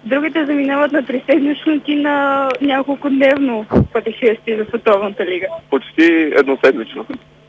Другите заминават на 3-седмични на няколко дневно пътешествие за Световната лига. Почти едноседмично.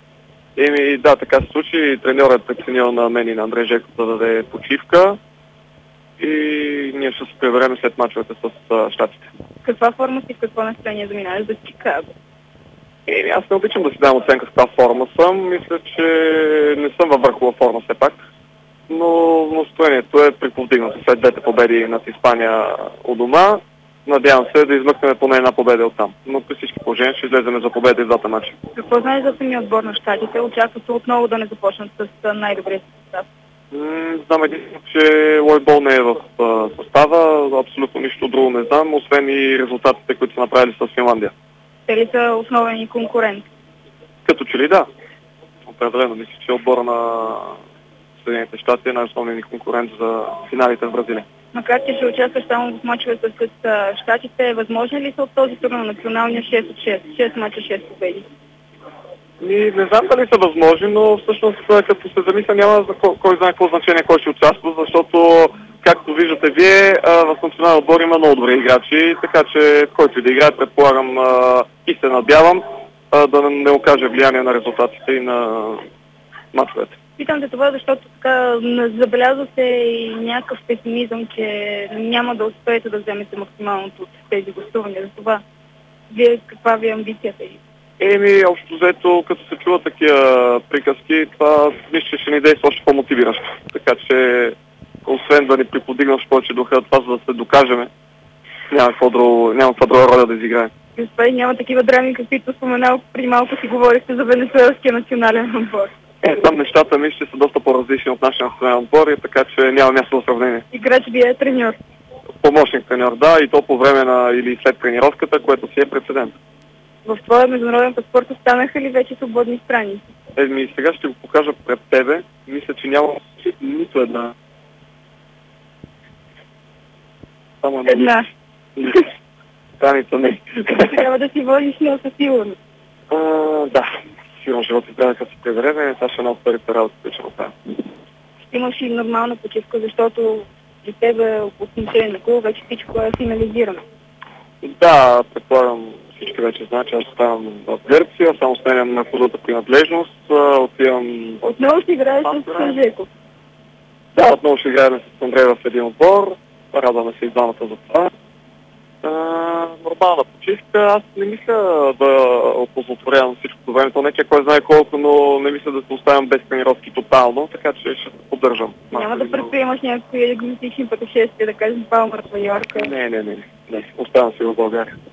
Да, така се случи. Треньорът е преценил на мен и на Андрей Жеков да даде почивка и ние ще се приберем след мачовете с щатите. Каква форма си, в какво настроение заминаваш за Чикаго? Аз не обичам да си дам оценка с каква форма съм. Мисля, че не съм във върхова форма все пак. Но настроението е приповдигнато след двете победи над Испания у дома. Надявам се да измъкнем поне една победа оттам. Но при всички положения ще излезем за победа и в двата мача. Какво знаеш за самия отбор на щатите? Очаква се отново да не започнат с най-добрия състав. Знам единствено, че Лойбол не е в състава. Абсолютно нищо друго не знам, освен и резултатите, които са направили с Финландия. Те ли са основен конкурент? Като че ли да. Определено мисля, че отбора на Съединените щати е най-основният ни конкурент за финалите в Бразилия. Макар че ще участваш само в мачовете с щатите, възможно ли са от този тур на националния 6 от 6? 6 мача, 6 победи? Не знам дали са възможни, но всъщност като се замисля няма за кой знае какво значение кой ще участва, защото както виждате вие, в националния отбор има много добри играчи, така че който и да играе, предполагам и се надявам да не окаже влияние на резултатите и на мачовете. Питам те това, защото така забелязва се и някакъв песимизъм, че няма да успеете да вземете максималното от тези гостувания. За това, вие каква ви е амбицията? Общо взето, като се чуват такива приказки, това мисля, че ще ни действа още по-мотивиращо. Така че, освен да ни приподигнаш повече духа, това за да се докажеме, няма каква друга роля да изиграем. И няма такива драми, каквито споменал преди малко си говорихте за венецуелския национален отбор. Там нещата ми ще са доста по-различни от нашия национален отбор, така че няма място за сравнение. Играч ви е треньор? Помощник треньор, да, и то по време или след тренировката, което си е прецедент. В твоя международен паспорт останаха ли вече свободни страници? Сега ще го покажа пред тебе. Мисля, че няма нито една. Само една. Страница не. Трябва да си водиш но със сигурност. Да. Сигурно живота трябва да се прибереме, това ще е една от първите работи, които ще направим. Ще имаш и нормална почивка, защото при тебе по отношение на клуба вече всичко е финализирано. Да, предполагам всички вече знаят, че аз оставам в Гърция, само сменям на клубната принадлежност, отивам... Отново ще играеш с Жеков? Да, отново ще играем с Андрей в един отбор, радваме се и двамата за това. Нормална почивка. Аз не мисля да опозотворявам всичко време. То не че кой знае колко, но не мисля да се оставям без тренировки тотално, така че ще се поддържам. Няма да предприемаш някакви екзотични пътешествия, да кажем Палмър, Майорка? Не. Оставам си в България.